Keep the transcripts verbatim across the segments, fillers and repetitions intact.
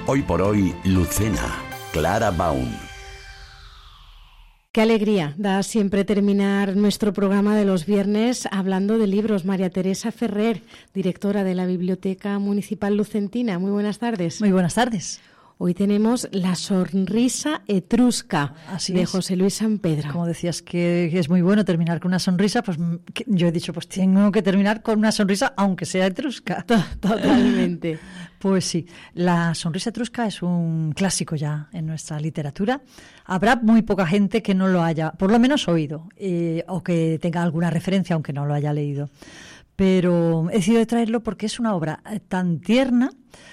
Hoy por hoy, Lucena, Clara Baum. Qué alegría da siempre terminar nuestro programa de los viernes hablando de libros. María Teresa Ferrer, directora de la Biblioteca Municipal Lucentina. Muy buenas tardes. Muy buenas tardes. Hoy tenemos La sonrisa etrusca. Así de es. José Luis Sampedro. Como decías que es muy bueno terminar con una sonrisa, pues yo he dicho, pues tengo que terminar con una sonrisa, aunque sea etrusca. Totalmente. Pues sí, La sonrisa etrusca es un clásico ya en nuestra literatura. Habrá muy poca gente que no lo haya, por lo menos oído, eh, o que tenga alguna referencia, aunque no lo haya leído. Pero he decidido traerlo porque es una obra tan tierna,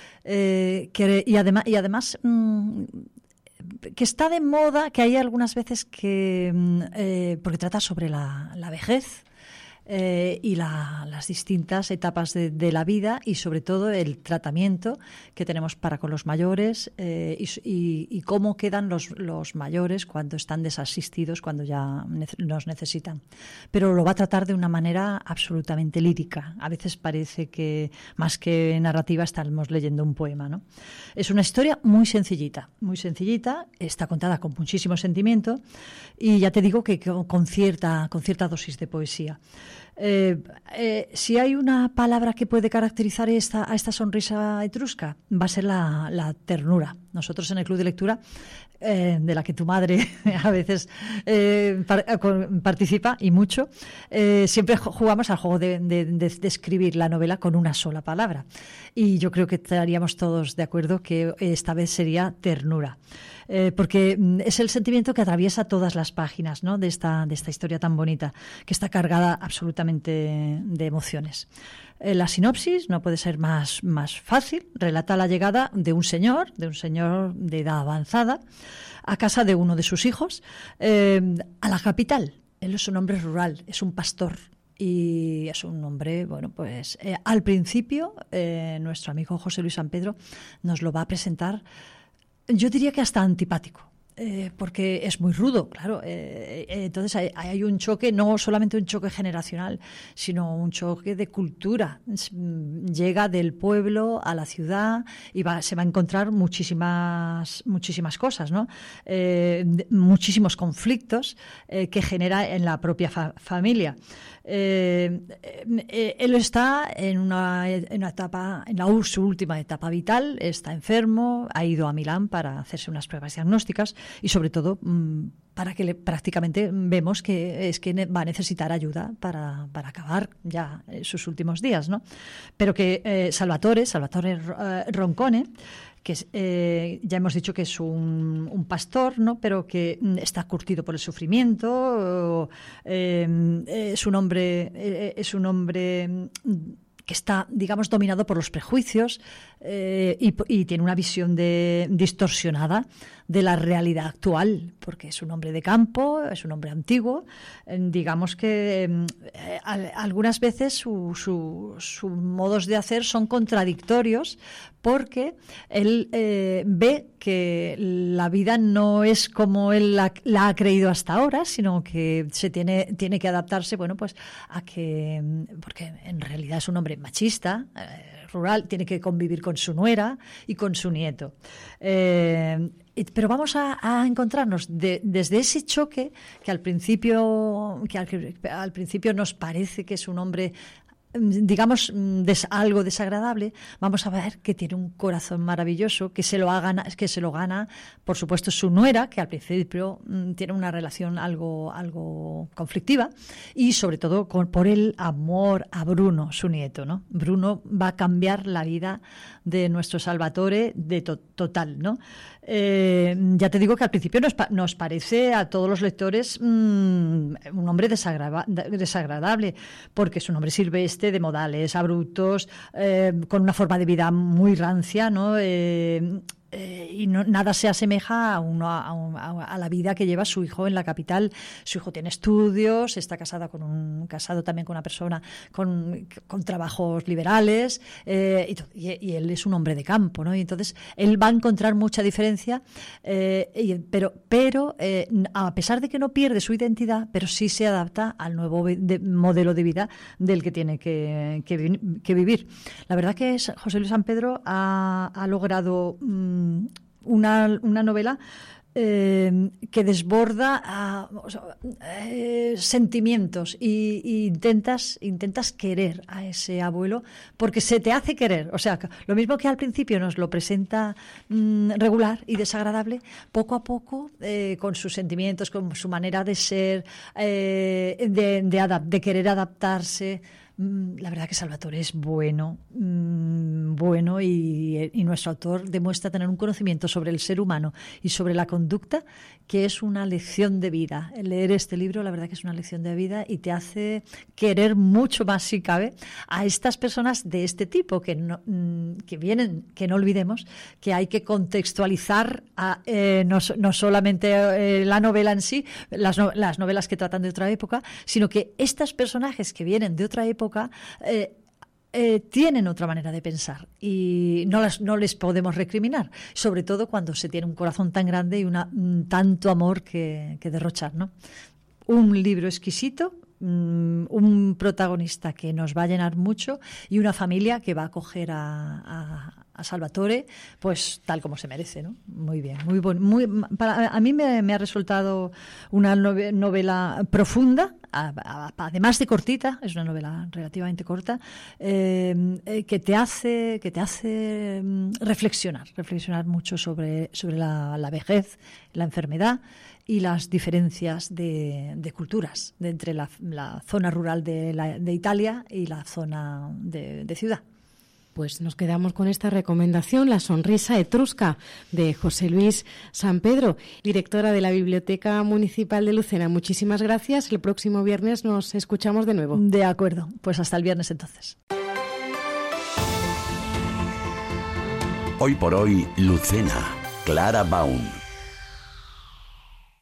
Eh, que, y además, y además mmm, que está de moda, que hay algunas veces que, eh, porque trata sobre la, la vejez eh, y la, las distintas etapas de, de la vida y sobre todo el tratamiento que tenemos para con los mayores eh, y, y, y cómo quedan los, los mayores cuando están desasistidos, cuando ya ne- nos necesitan. Pero lo va a tratar de una manera absolutamente lírica. A veces parece que más que narrativa estamos leyendo un poema, ¿no? Es una historia muy sencillita, muy sencillita, está contada con muchísimo sentimiento y ya te digo que con cierta, con cierta dosis de poesía. Eh, eh, si hay una palabra que puede caracterizar esta, a esta sonrisa etrusca, va a ser la, la ternura. Nosotros en el Club de Lectura, eh, de la que tu madre a veces eh, par, con, participa y mucho, eh, siempre jugamos al juego de, de, de, de escribir la novela con una sola palabra. Y yo creo que estaríamos todos de acuerdo que esta vez sería ternura. Eh, porque es el sentimiento que atraviesa todas las páginas, ¿no?, de esta, de esta historia tan bonita, que está cargada absolutamente de emociones. Eh, la sinopsis no puede ser más, más fácil. Relata la llegada de un señor, de un señor de edad avanzada, a casa de uno de sus hijos, eh, a la capital. Él es un hombre rural, es un pastor. Y es un hombre, bueno, pues eh, al principio eh, nuestro amigo José Luis Sampedro nos lo va a presentar, yo diría que hasta antipático, eh, porque es muy rudo, claro. Eh, eh, entonces hay, hay un choque, no solamente un choque generacional, sino un choque de cultura. Llega del pueblo a la ciudad y va, se va a encontrar muchísimas, muchísimas cosas, ¿no? Eh, muchísimos conflictos eh, que genera en la propia fa- familia. Eh, eh, él está en una, en una etapa, en la, su última etapa vital, está enfermo, ha ido a Milán para hacerse unas pruebas diagnósticas y sobre todo mmm, para que le, prácticamente vemos que es que va a necesitar ayuda para, para acabar ya sus últimos días, ¿no? Pero que eh, Salvatore, Salvatore eh, Roncone, que es, eh, ya hemos dicho que es un, un pastor, ¿no?, pero que está curtido por el sufrimiento, eh, es un hombre, eh, es un hombre que está, digamos, dominado por los prejuicios eh, y, y tiene una visión de, distorsionada de la realidad actual, porque es un hombre de campo, es un hombre antiguo. Eh, digamos que eh, a, algunas veces sus su, su modos de hacer son contradictorios, porque él eh, ve que la vida no es como él la, la ha creído hasta ahora, sino que se tiene, tiene que adaptarse, bueno, pues a que, porque en realidad es un hombre machista, eh, rural, tiene que convivir con su nuera y con su nieto. Eh, pero vamos a, a encontrarnos de, desde ese choque que al principio, que al, al principio nos parece que es un hombre, digamos, des, algo desagradable, vamos a ver que tiene un corazón maravilloso, que se lo ha gana, que se lo gana, por supuesto, su nuera, que al principio mmm, tiene una relación algo, algo conflictiva, y sobre todo con, por el amor a Bruno, su nieto, ¿no? Bruno va a cambiar la vida de nuestro Salvatore de to, total, ¿no? Eh, ya te digo que al principio nos, nos parece a todos los lectores mmm, un hombre desagrada, desagradable, porque es un hombre silvestre, de modales abruptos, eh, con una forma de vida muy rancia, ¿no? Eh, eh, y no, nada se asemeja a, uno, a, un, a la vida que lleva su hijo en la capital. Su hijo tiene estudios, está casada con un, casado también con una persona con, con trabajos liberales, eh, y, y él es un hombre de campo, ¿no? Y entonces él va a encontrar mucha diferencia, eh, y, pero, pero eh, a pesar de que no pierde su identidad, pero sí se adapta al nuevo de, modelo de vida del que tiene que, que, que vivir. La verdad que es, José Luis Sampedro ha, ha logrado mmm, mmm, una, una novela Eh, que desborda uh, o sea, eh, sentimientos y, y intentas intentas querer a ese abuelo porque se te hace querer, o sea, lo mismo que al principio nos lo presenta mm, regular y desagradable, poco a poco eh, con sus sentimientos, con su manera de ser, eh, de, de, adap- de querer adaptarse. La verdad que Salvatore es bueno, mmm, bueno y, y nuestro autor demuestra tener un conocimiento sobre el ser humano y sobre la conducta que es una lección de vida. Leer este libro, la verdad que es una lección de vida y te hace querer mucho más, si cabe, a estas personas de este tipo que, no, que vienen, que no olvidemos que hay que contextualizar a, eh, no, no solamente eh, la novela en sí, las, no, las novelas que tratan de otra época, sino que estos personajes que vienen de otra época Eh, eh, tienen otra manera de pensar y no, las, no les podemos recriminar, sobre todo cuando se tiene un corazón tan grande y una, mm, tanto amor que, que derrochar, ¿no? Un libro exquisito, mm, un protagonista que nos va a llenar mucho y una familia que va a acoger a, a, a Salvatore pues tal como se merece, ¿no? Muy bien, muy bueno, muy, para, a mí me, me ha resultado una novela profunda, además de cortita, es una novela relativamente corta, eh, que te hace que te hace reflexionar, reflexionar mucho sobre, sobre la, la vejez, la enfermedad y las diferencias de, de culturas de entre la, la zona rural de, la, de Italia y la zona de, de ciudad. Pues nos quedamos con esta recomendación, La sonrisa etrusca, de José Luis San Pedro, directora de la Biblioteca Municipal de Lucena. Muchísimas gracias. El próximo viernes nos escuchamos de nuevo. De acuerdo. Pues hasta el viernes entonces. Hoy por hoy, Lucena. Clara Baum.